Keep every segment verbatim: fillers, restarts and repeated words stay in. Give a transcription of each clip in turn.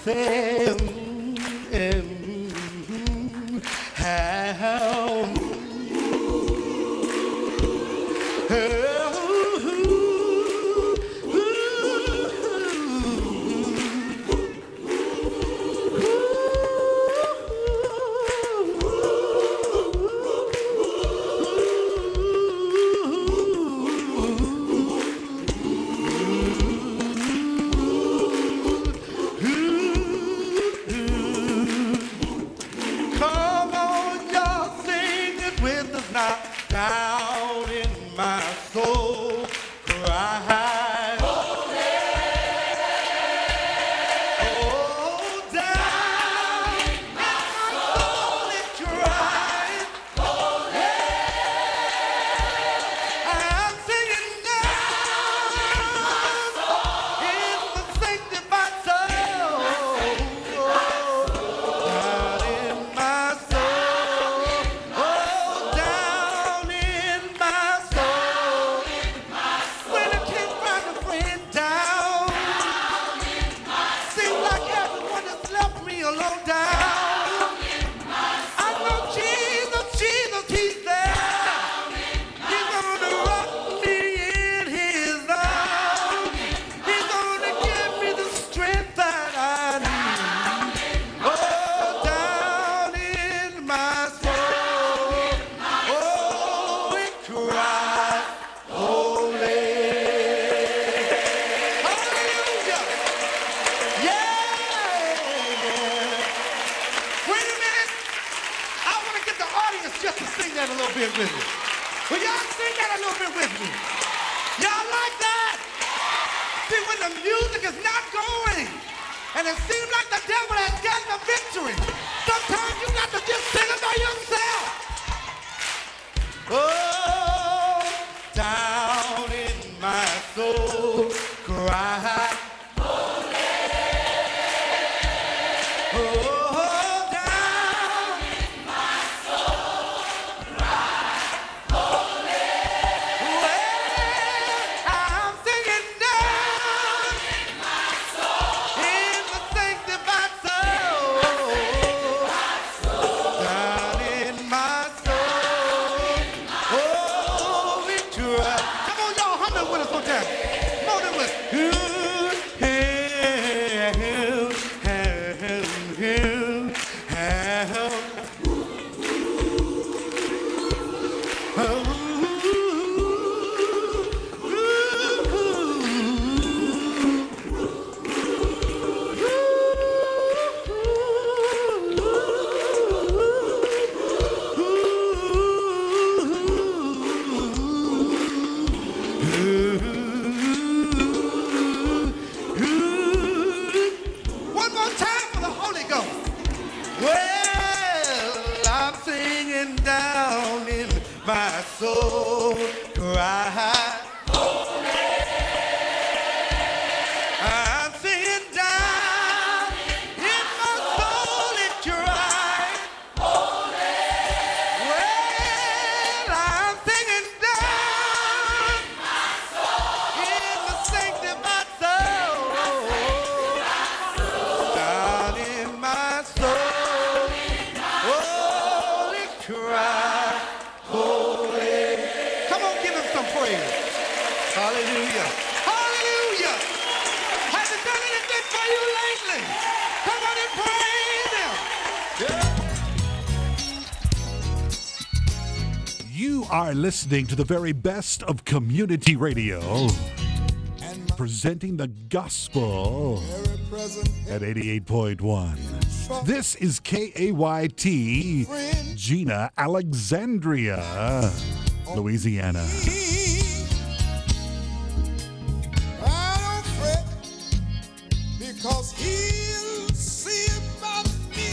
say, mm, mm, how, come on, y'all, sing it with us now. Down in my soul, cry. Oh, down in my soul, it cries. I'm singing down in the sanctified soul. Down in my soul. Oh, down in my soul. When I can't find a friend down, seems like everyone has left me alone down. I know Jesus, Jesus, He's there. He's gonna rock me in His arms. He's gonna give me the strength that I need. Oh, down in my soul. Oh, it cries, holy. Hallelujah. Yeah. Wait a minute. I want to get the audience just to sing that a little bit with me. Will y'all sing that a little bit with me? Y'all like that? See, when the music is not going, and it seems like the devil has gotten the victory, sometimes you got to just sing it by yourself. Oh, down in my soul, cry. Oh, down. Well, I'm singing down in the sanctified soul. Down in my soul. Oh, it cries. Come on, y'all, hum it with us one time. Come on, it with us. One more time for the Holy Ghost. Well, I'm singing down in my soul, cry. I'm singing down in my soul, it cries. Well, I'm singing down in the sanctified soul. Down in my soul, oh, it cries, holy. Come on, give him some praise. Hallelujah. Hallelujah. Has it done anything for you lately? Come on and praise him. You are listening to the very best of community radio, presenting the gospel at eighty-eight point one. This is K A Y T, Gina, Alexandria, Louisiana. I don't fret, because He'll see about me.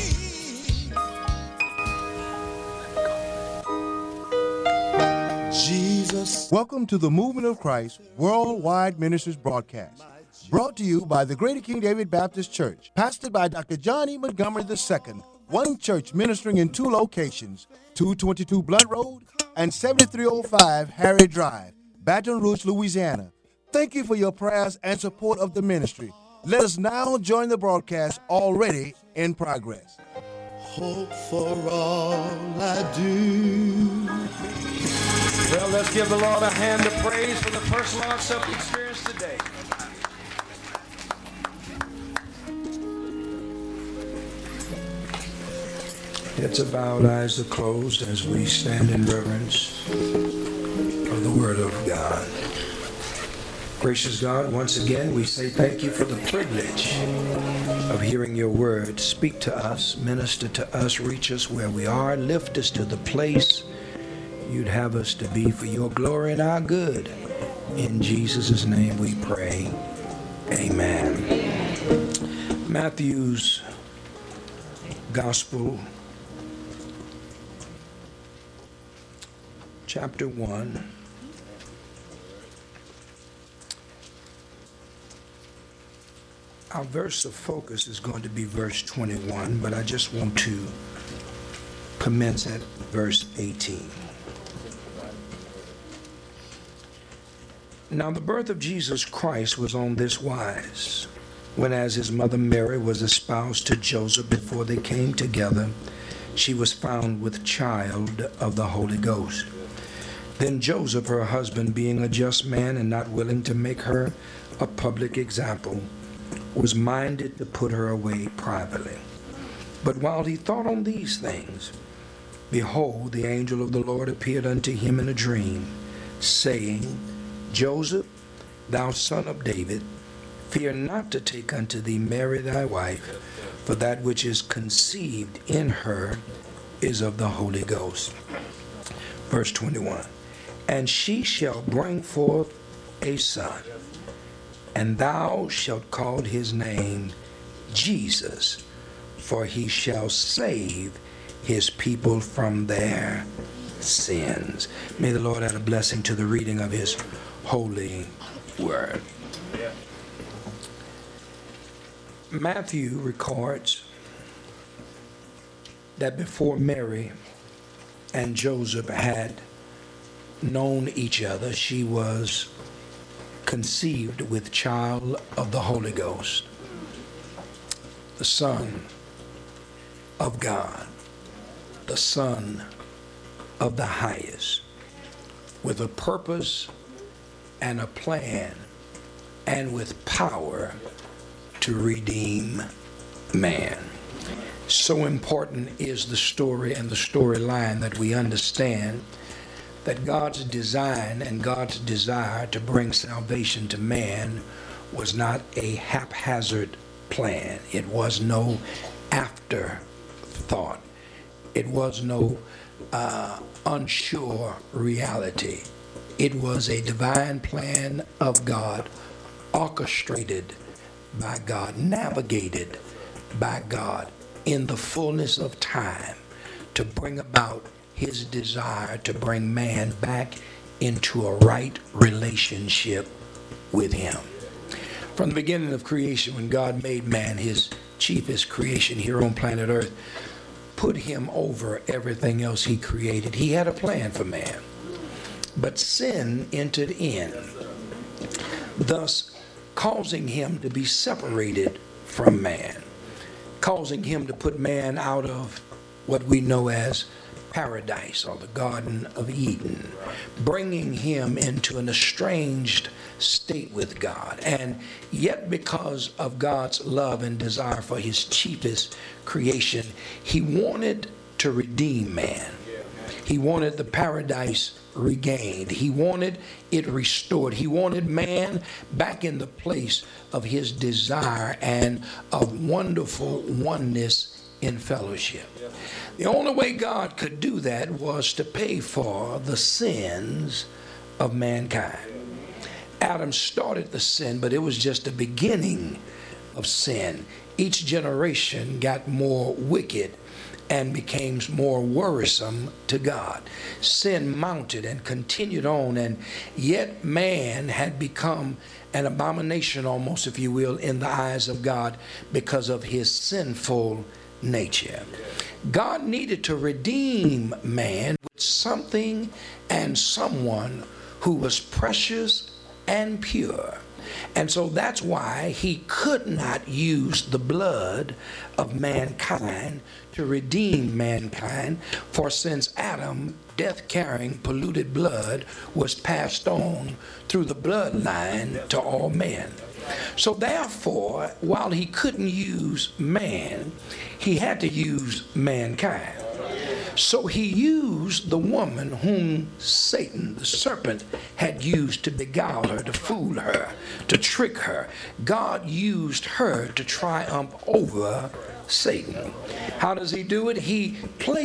Jesus. Welcome to the Movement of Christ Worldwide Ministries broadcast, brought to you by the Greater King David Baptist Church, pastored by Doctor John E. Montgomery the Second, one church ministering in two locations, two twenty-two Blunt Road and seventy-three oh five Harry Drive, Baton Rouge, Louisiana. Thank you for your prayers and support of the ministry. Let us now join the broadcast already in progress. Hope for all I do. Well, let's give the Lord a hand of praise for the first Lord's Supper experience today. Heads are bowed, eyes are closed as we stand in reverence of the Word of God. Gracious God, once again we say thank you for the privilege of hearing your word. Speak to us, minister to us, reach us where we are, lift us to the place you'd have us to be for your glory and our good. In Jesus' name we pray. Amen. Matthew's Gospel, chapter one. Our verse of focus is going to be verse twenty-one, but I just want to commence at verse eighteen. Now the birth of Jesus Christ was on this wise. When as his mother Mary was espoused to Joseph before they came together, she was found with child of the Holy Ghost. Then Joseph, her husband, being a just man and not willing to make her a public example, was minded to put her away privately. But while he thought on these things, behold, the angel of the Lord appeared unto him in a dream, saying, Joseph, thou son of David, fear not to take unto thee Mary thy wife, for that which is conceived in her is of the Holy Ghost. Verse twenty-one, and she shall bring forth a son, and thou shalt call his name Jesus, for he shall save his people from their sins. May the Lord add a blessing to the reading of his holy word. Matthew records that before Mary and Joseph had known each other, she was conceived with child of the Holy Ghost, the Son of God, the Son of the highest, with a purpose and a plan and with power to redeem man. So important is the story and the storyline that we understand that God's design and God's desire to bring salvation to man was not a haphazard plan. It was no afterthought. It was no uh, unsure reality. It was a divine plan of God, orchestrated by God, navigated by God in the fullness of time to bring about his desire to bring man back into a right relationship with him. From the beginning of creation, when God made man his chiefest creation here on planet Earth, put him over everything else he created, he had a plan for man. But sin entered in, thus causing him to be separated from man, causing him to put man out of what we know as paradise or the Garden of Eden, bringing him into an estranged state with God. And yet because of God's love and desire for his chiefest creation, he wanted to redeem man. He wanted the paradise regained. He wanted it restored. He wanted man back in the place of his desire and of wonderful oneness in fellowship. The only way God could do that was to pay for the sins of mankind. Adam started the sin, but it was just the beginning of sin. Each generation got more wicked and became more worrisome to God. Sin mounted and continued on, and yet man had become an abomination almost, if you will, in the eyes of God because of his sinful nature. God needed to redeem man with something and someone who was precious and pure, And so that's why he could not use the blood of mankind to redeem mankind, for since Adam, death-carrying polluted blood was passed on through the bloodline to all men. So therefore, while he couldn't use man, he had to use mankind. So he used the woman whom Satan, the serpent, had used to beguile her, to fool her, to trick her. God used her to triumph over Satan. How does he do it? He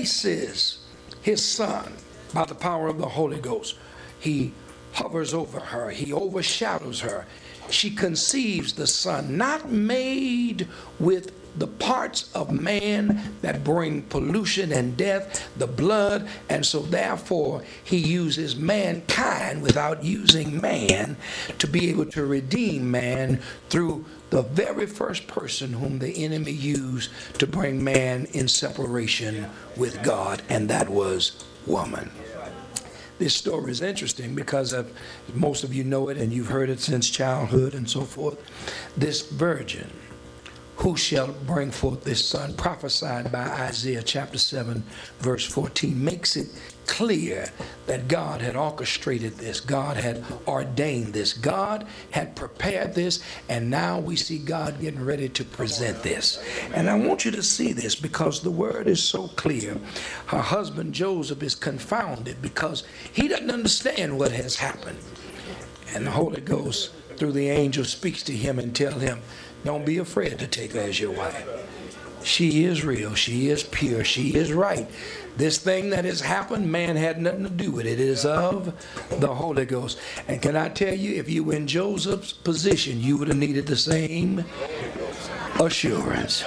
places his son by the power of the Holy Ghost. He hovers over her. He overshadows her. She conceives the son, not made with the parts of man that bring pollution and death, the blood, and so therefore he uses mankind without using man to be able to redeem man through the very first person whom the enemy used to bring man in separation with God, and that was woman. This story is interesting because of, most of you know it and you've heard it since childhood and so forth. This virgin who shall bring forth this son, prophesied by Isaiah chapter seven, verse fourteen, makes it clear that God had orchestrated this. God had ordained this. God had prepared this, and now we see God getting ready to present this. And I want you to see this because the word is so clear. Her husband Joseph is confounded because he doesn't understand what has happened. And the Holy Ghost, through the angel, speaks to him and tells him, don't be afraid to take her as your wife. She is real. She is pure. She is right. This thing that has happened, man had nothing to do with it. It is of the Holy Ghost. And can I tell you, if you were in Joseph's position, you would have needed the same assurance.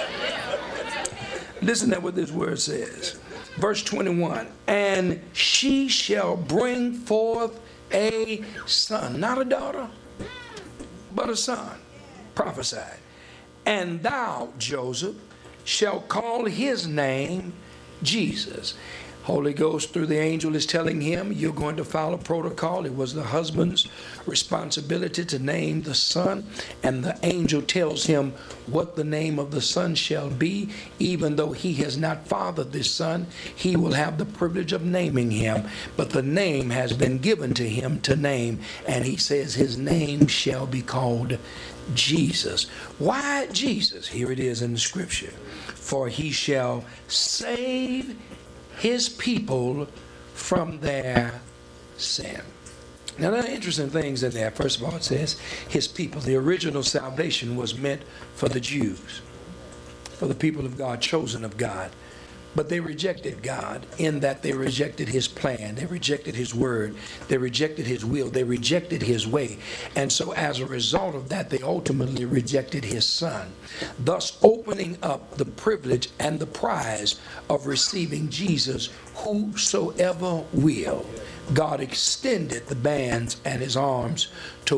Listen to what this word says. Verse twenty-one, and she shall bring forth a son, not a daughter, but a son, prophesied. And thou, Joseph, shall call his name Jesus. Holy Ghost through the angel is telling him, you're going to follow protocol. It was the husband's responsibility to name the son, and the angel tells him what the name of the son shall be. Even though he has not fathered this son, he will have the privilege of naming him, but the name has been given to him to name, and he says his name shall be called Jesus. Why Jesus? Here it is in the scripture. For he shall save his people from their sin. Now there are interesting things in there. First of all, it says his people. The original salvation was meant for the Jews, for the people of God, chosen of God. But they rejected God in that they rejected his plan. They rejected his word. They rejected his will. They rejected his way. And so as a result of that, they ultimately rejected his son, thus opening up the privilege and the prize of receiving Jesus, whosoever will. God extended the bands and his arms to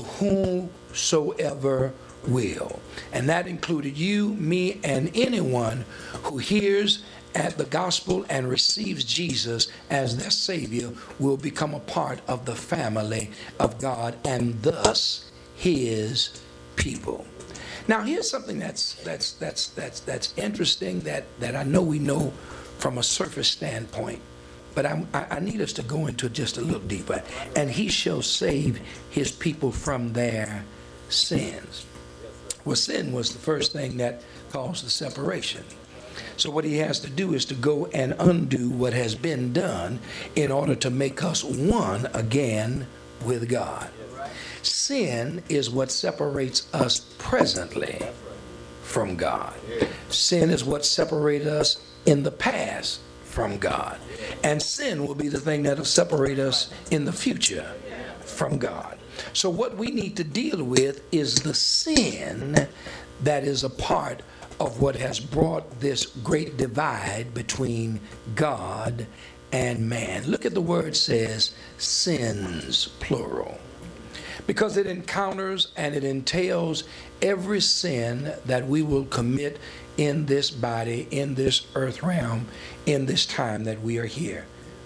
whosoever will. And that included you, me, and anyone who hears at the gospel and receives Jesus as their Savior will become a part of the family of God and thus his people. Now here's something that's that's that's that's that's interesting that that I know we know from a surface standpoint, but I'm, I, I need us to go into it just a little deeper. And he shall save his people from their sins. Well, sin was the first thing that caused the separation. So what he has to do is to go and undo what has been done in order to make us one again with God. Sin is what separates us presently from God. Sin is what separates us in the past from God. And sin will be the thing that will separate us in the future from God. So what we need to deal with is the sin that is a part of what has brought this great divide between God and man. Look at the word says sins, plural, because it encounters and it entails every sin that we will commit in this body, in this earth realm, in this time that we are here.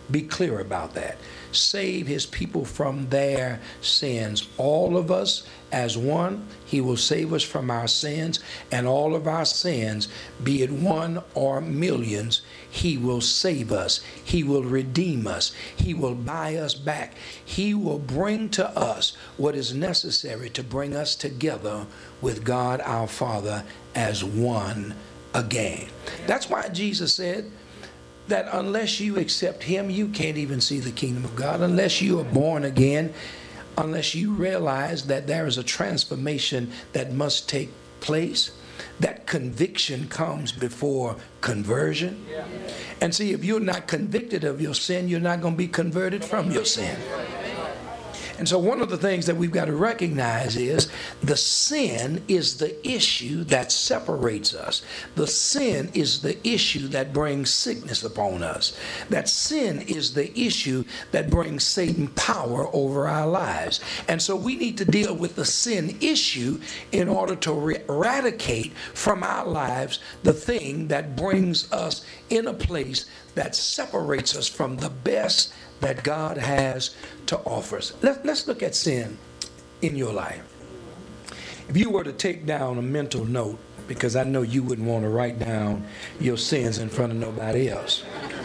Be clear about that. Save his people from their sins. All of us as one, he will save us from our sins, and all of our sins, be it one or millions, he will save us. He will redeem us. He will buy us back. He will bring to us what is necessary to bring us together with God our Father as one again. That's why Jesus said that unless you accept him, you can't even see the kingdom of God. Unless you are born again, unless you realize that there is a transformation that must take place, that conviction comes before conversion. And see, if you're not convicted of your sin, you're not going to be converted from your sin. And so one of the things that we've got to recognize is the sin is the issue that separates us. The sin is the issue that brings sickness upon us. That sin is the issue that brings Satan power over our lives. And so we need to deal with the sin issue in order to eradicate from our lives the thing that brings us in a place that separates us from the best that God has to offer us. Let, let's look at sin in your life. If you were to take down a mental note, because I know you wouldn't want to write down your sins in front of nobody else.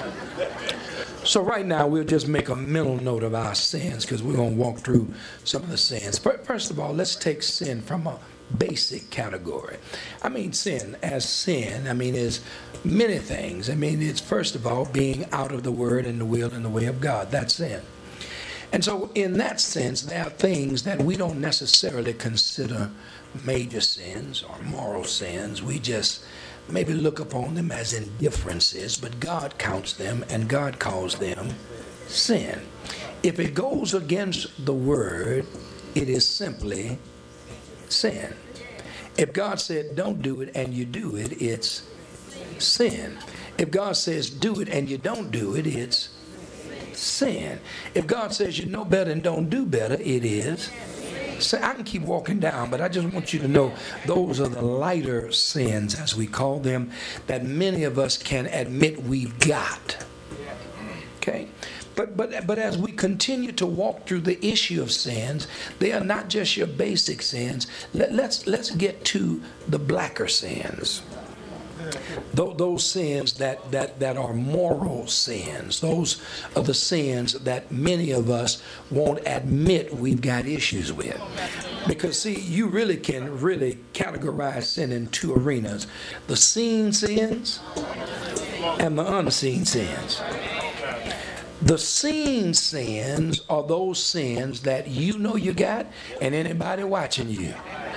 So right now we'll just make a mental note of our sins, because we're going to walk through some of the sins. First of all, let's take sin from a basic category. I mean, sin as sin, I mean, is many things. I mean, it's first of all being out of the word and the will and the way of God. That's sin. And so in that sense, there are things that we don't necessarily consider major sins or moral sins. We just maybe look upon them as indifferences, but God counts them and God calls them sin. If it goes against the word, it is simply sin. If God said don't do it and you do it, it's sin. If God says do it and you don't do it, it's sin. If God says you know better and don't do better, it is sin. I can keep walking down, but I just want you to know those are the lighter sins, as we call them, that many of us can admit we've got. Okay? But, but, but as we continue to walk through the issue of sins, they are not just your basic sins. Let, let's, let's get to the blacker sins. Th- those sins that, that, that are moral sins. Those are the sins that many of us won't admit we've got issues with. Because, see, you really can really categorize sin in two arenas. The seen sins and the unseen sins. The seen sins are those sins that you know you got, and anybody watching you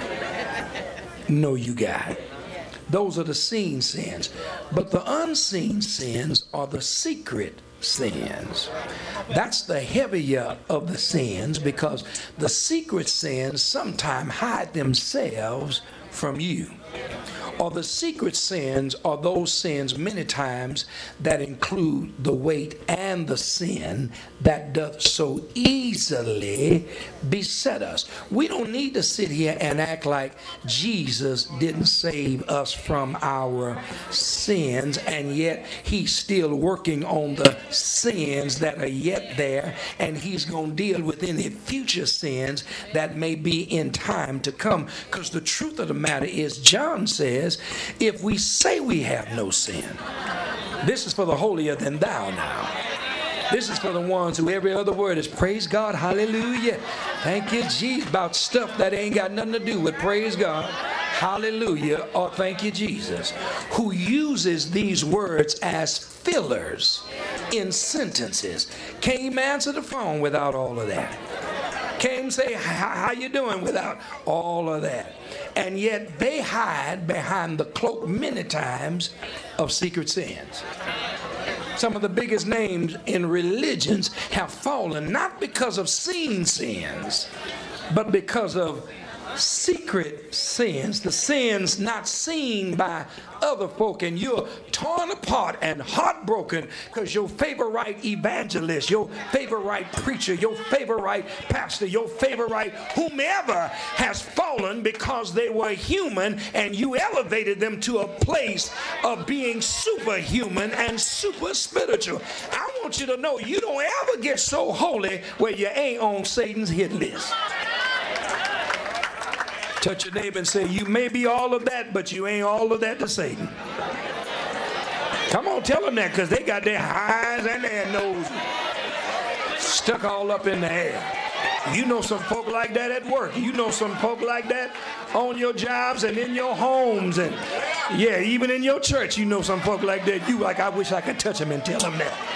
know you got. Those are the seen sins. But the unseen sins are the secret sins. That's the heavier of the sins, because the secret sins sometimes hide themselves from you. Or the secret sins are those sins many times that include the weight and the sin that doth so easily beset us. We don't need to sit here and act like Jesus didn't save us from our sins, and yet he's still working on the sins that are yet there, and he's going to deal with any future sins that may be in time to come. Because the truth of the matter is, John says, if we say we have no sin, this is for the holier than thou now. This is for the ones who every other word is praise God, hallelujah. Thank you, Jesus, about stuff that ain't got nothing to do with praise God, hallelujah, or thank you, Jesus, who uses these words as fillers in sentences. Can't even answer the phone without all of that. Can't even say, how you doing without all of that. And yet they hide behind the cloak many times of secret sins. Some of the biggest names in religions have fallen not because of seen sins, but because of secret sins, the sins not seen by other folk, and you're torn apart and heartbroken because your favorite evangelist, your favorite preacher, your favorite pastor, your favorite whomever has fallen because they were human, and you elevated them to a place of being superhuman and super spiritual. I want you to know you don't ever get so holy where you ain't on Satan's hit list. Touch your neighbor and say, you may be all of that, but you ain't all of that to Satan. Come on, tell them that, because they got their eyes and their nose stuck all up in the air. You know some folk like that at work. You know some folk like that on your jobs and in your homes. And yeah, even in your church, you know some folk like that. You like, I wish I could touch them and tell them that.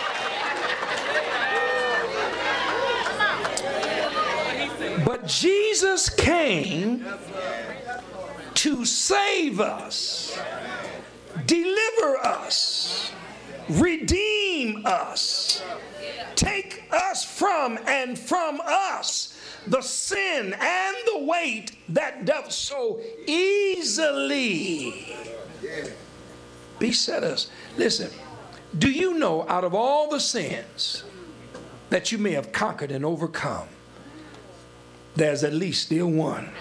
But Jesus came to save us, deliver us, redeem us, take us from and from us the sin and the weight that doth so easily beset us. Listen, do you know out of all the sins that you may have conquered and overcome, there's at least still one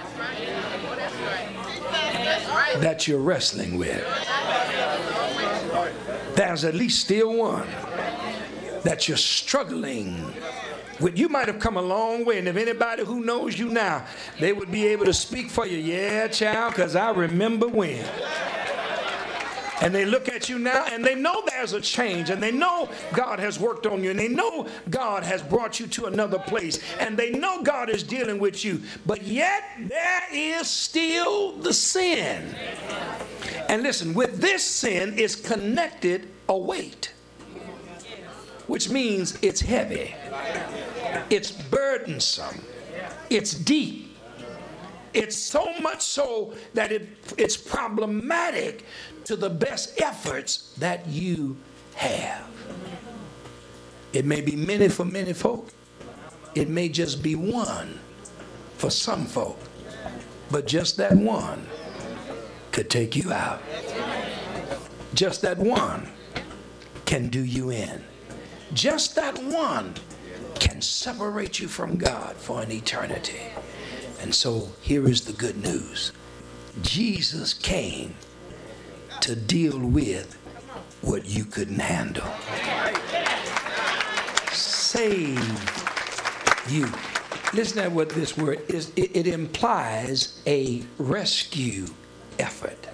that you're wrestling with? There's at least still one that you're struggling with. You might have come a long way, and if anybody who knows you now, they would be able to speak for you. Yeah, child, because I remember when. And they look at you now and they know there's a change, and they know God has worked on you, and they know God has brought you to another place, and they know God is dealing with you, but yet there is still the sin. And listen, with this sin is connected a weight, which means it's heavy, it's burdensome, it's deep. It's so much so that it, it's problematic to the best efforts that you have. It may be many for many folk. It may just be one for some folk. But just that one could take you out. Just that one can do you in. Just that one can separate you from God for an eternity. And so here is the good news. Jesus came to deal with what you couldn't handle. Save you. Listen to what this word is. It, it implies a rescue effort.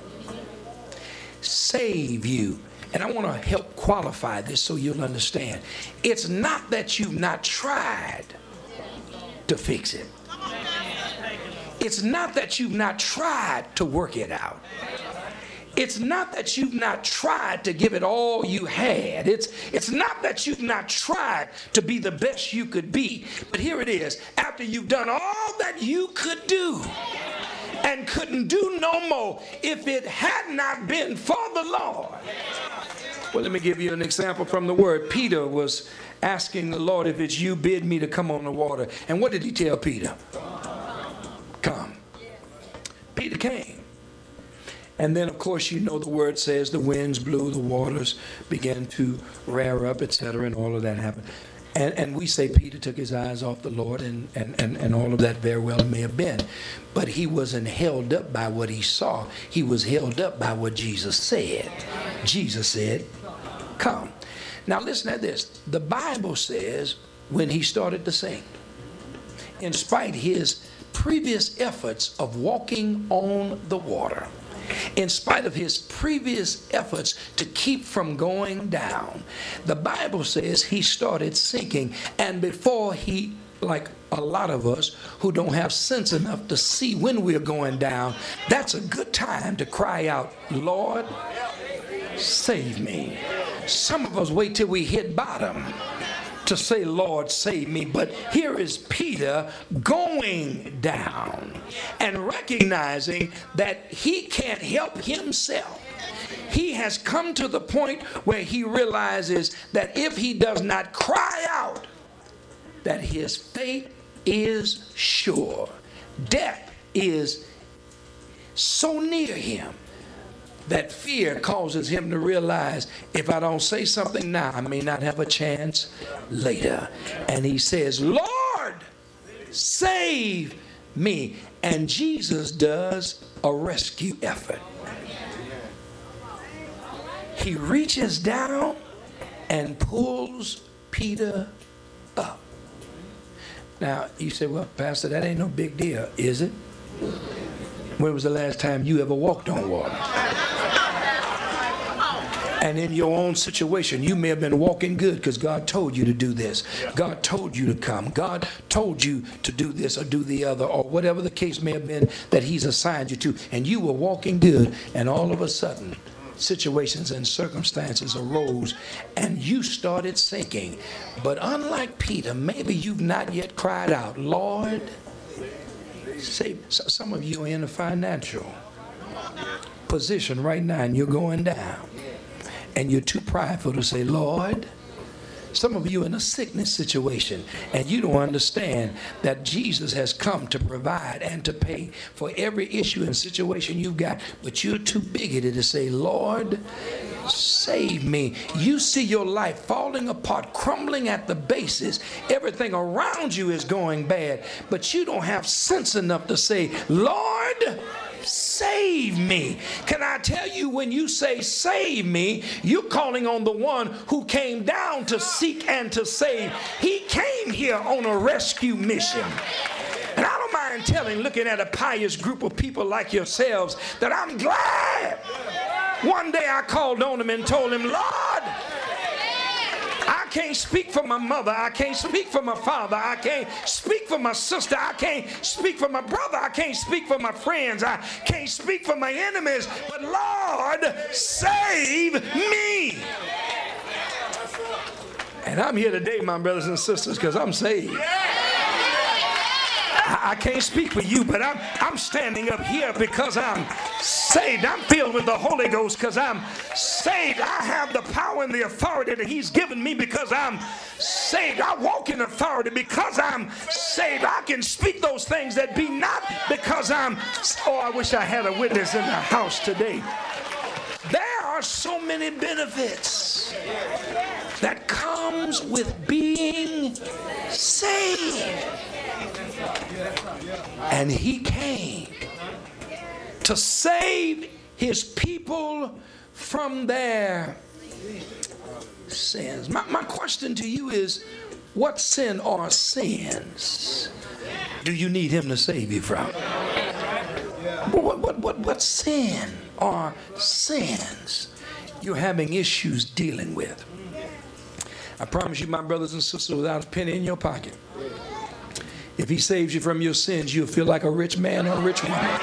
Save you. And I want to help qualify this so you'll understand. It's not that you've not tried to fix it. It's not that you've not tried to work it out. It's not that you've not tried to give it all you had. It's, it's not that you've not tried to be the best you could be. But here it is. After you've done all that you could do and couldn't do no more, if it had not been for the Lord. Well, let me give you an example from the word. Peter was asking the Lord, if it's you, bid me to come on the water. And what did he tell Peter? Come. Peter came. And then, of course, you know the word says the winds blew, the waters began to rear up, et cetera, and all of that happened. And, and we say Peter took his eyes off the Lord, and, and, and, and all of that very well may have been. But he wasn't held up by what he saw. He was held up by what Jesus said. Jesus said, come. Now, listen to this. The Bible says when he started to sing, in spite his previous efforts of walking on the water, in spite of his previous efforts to keep from going down, the Bible says he started sinking. And before he, like a lot of us who don't have sense enough to see when we're going down, that's a good time to cry out, Lord, save me. Some of us wait till we hit bottom to say, Lord, save me. But here is Peter going down and recognizing that he can't help himself. He has come to the point where he realizes that if he does not cry out, that his fate is sure. Death is so near him that fear causes him to realize, if I don't say something now, I may not have a chance later. And he says, Lord, save me. And Jesus does a rescue effort. He reaches down and pulls Peter up. Now, you say, well, Pastor, that ain't no big deal, is it? When was the last time you ever walked on water? And in your own situation, you may have been walking good because God told you to do this. God told you to come. God told you to do this or do the other, or whatever the case may have been that he's assigned you to. And you were walking good, and all of a sudden, situations and circumstances arose and you started sinking. But unlike Peter, maybe you've not yet cried out, Lord, save. Some of you are in a financial position right now and you're going down. And you're too prideful to say, Lord. Some of you in a sickness situation and you don't understand that Jesus has come to provide and to pay for every issue and situation you've got, but you're too bigoted to say, Lord, save me. You see your life falling apart, crumbling at the bases. Everything around you is going bad, but you don't have sense enough to say, Lord, save me. Can I tell you, when you say save me, you're calling on the one who came down to seek and to save. He came here on a rescue mission. And I don't mind telling, looking at a pious group of people like yourselves, that I'm glad. One day I called on him and told him, Lord, I can't speak for my mother. I can't speak for my father. I can't speak for my sister. I can't speak for my brother. I can't speak for my friends. I can't speak for my enemies. But Lord, save me. And I'm here today, my brothers and sisters, because I'm saved. I, I can't speak for you, but I'm, I'm standing up here because I'm saved. I'm filled with the Holy Ghost because I'm saved. I have the power and the authority that he's given me because I'm saved. I walk in authority because I'm saved. I can speak those things that be not because I'm, oh, I wish I had a witness in the house today. There are so many benefits that comes with being saved. And he came to save his people from their sins. My, my question to you is, what sin or sins do you need him to save you from? What, what, what, what sin or sins you're having issues dealing with? I promise you, my brothers and sisters, without a penny in your pocket, if he saves you from your sins, you'll feel like a rich man or a rich woman.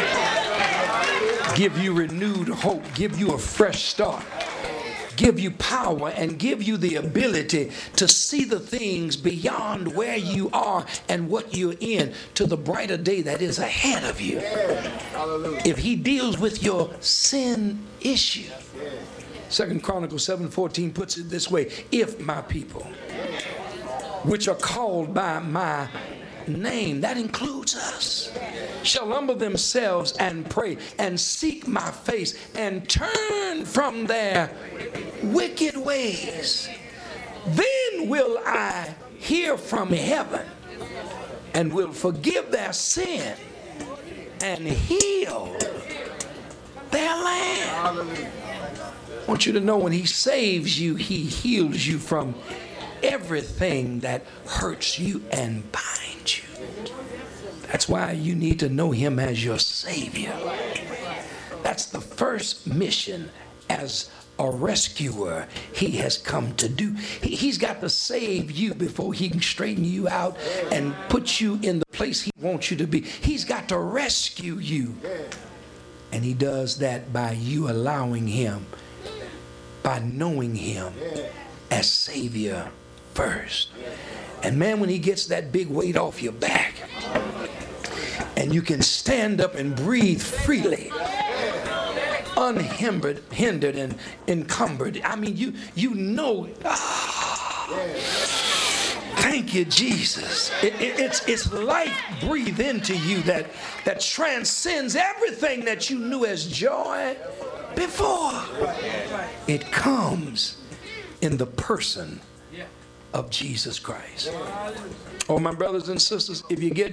Give you renewed hope, give you a fresh start, give you power, and give you the ability to see the things beyond where you are and what you're in to the brighter day that is ahead of you. If he deals with your sin issue, Second Chronicles seven fourteen puts it this way: if my people, which are called by my name, that includes us, shall humble themselves and pray and seek my face and turn from their wicked ways, then will I hear from heaven and will forgive their sin and heal their land. I want you to know, when he saves you, he heals you from everything that hurts you and binds you. That's why you need to know him as your Savior. That's the first mission as a rescuer he has come to do. He, he's got to save you before he can straighten you out and put you in the place he wants you to be. He's got to rescue you. And he does that by you allowing him, by knowing him as Savior first. And man, when he gets that big weight off your back and you can stand up and breathe freely, unhindered, hindered and encumbered. I mean, you you know, ah, Thank you, Jesus. It, it, it's, it's life breathed into you that, that transcends everything that you knew as joy before. It comes in the person of Jesus Christ. Oh, my brothers and sisters, if you get